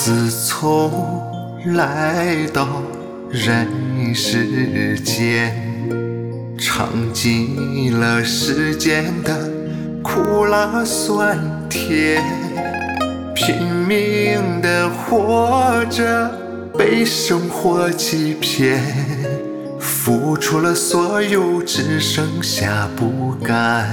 自从来到人世间，尝尽了世间的苦辣酸甜，拼命的活着，被生活欺骗，付出了所有，只剩下不甘。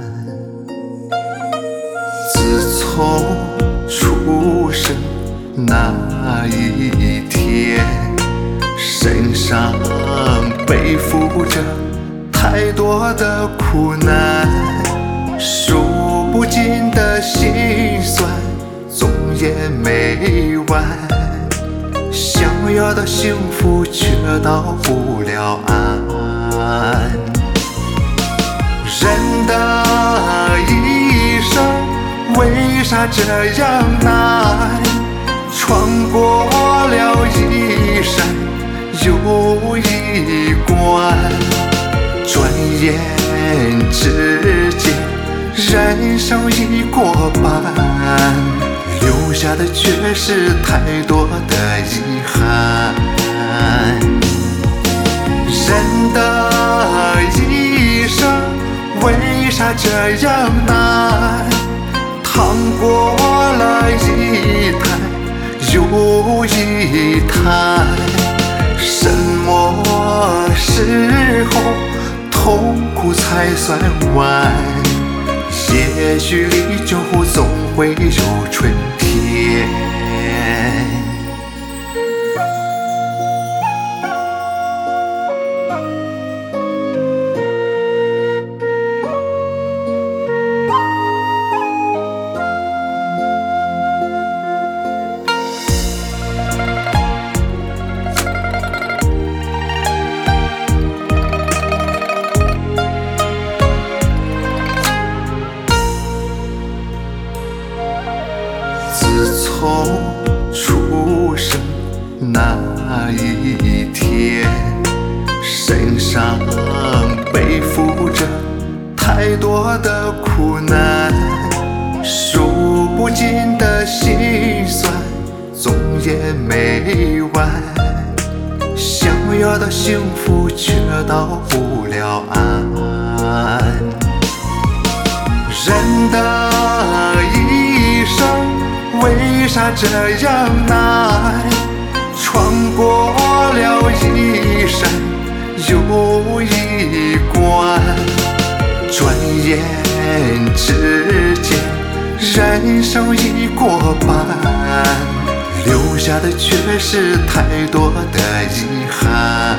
自从出生那一天，身上背负着太多的苦难，数不尽的辛酸，总也没完。想要的幸福却到不了岸。人的一生为啥这样难？穿过了一山又一关，转眼之间人生已过半，留下的却是太多的遗憾。人的一生为啥这样难？趟过了一滩又一滩，什么时候痛苦才算完？也许离酒总会有春天。自从出生那一天，身上背负着太多的苦难，数不尽的辛酸，总也没完。想要的幸福却到不了岸。人的一生为啥这样难？穿过了一山又一关，转眼之间人生已过半，留下的却是太多的遗憾。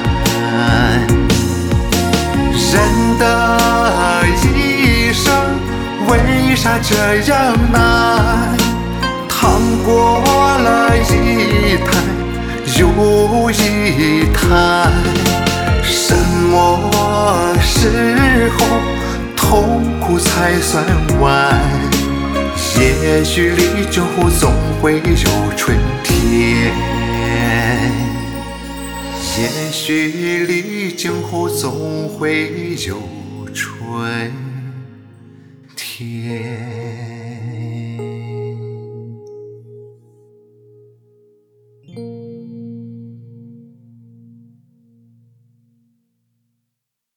人的一生为啥这样难？趟过了一滩又一滩，什么时候痛苦才算完？也许离酒总会有春天，也许离酒总会有春天。